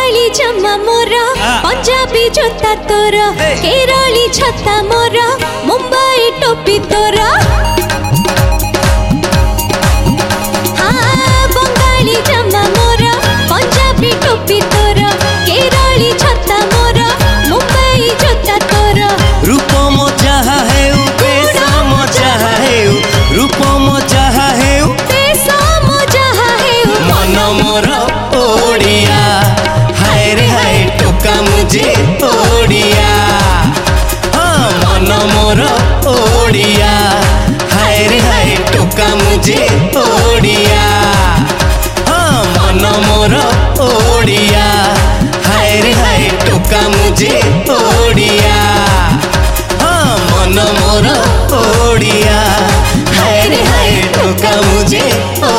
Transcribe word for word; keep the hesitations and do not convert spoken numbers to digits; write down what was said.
बंगाली जम्मा मोरा पंजाबी जोता तोरा केरली छत्ता मोरा मुंबई टोपी तोरा हाँ बंगाली जम्मा मोरा पंजाबी टोपी तोरा केरली छत्ता मोरा मुंबई जोता तोरा रूप मजा है देश मजा है रूप मजा है देश मजा है मन मोर ओडिया हाय रे हाय टोका मुझे ओडिया हाँ मन मोर ओडिया हाय रे हाय टोका मुझे ओडिया हाँ मन मोर ओडिया हाय रे हाय टोका मुझे ओडिया हाँ मन मोर ओडिया हाय रे हाय टोका मुझे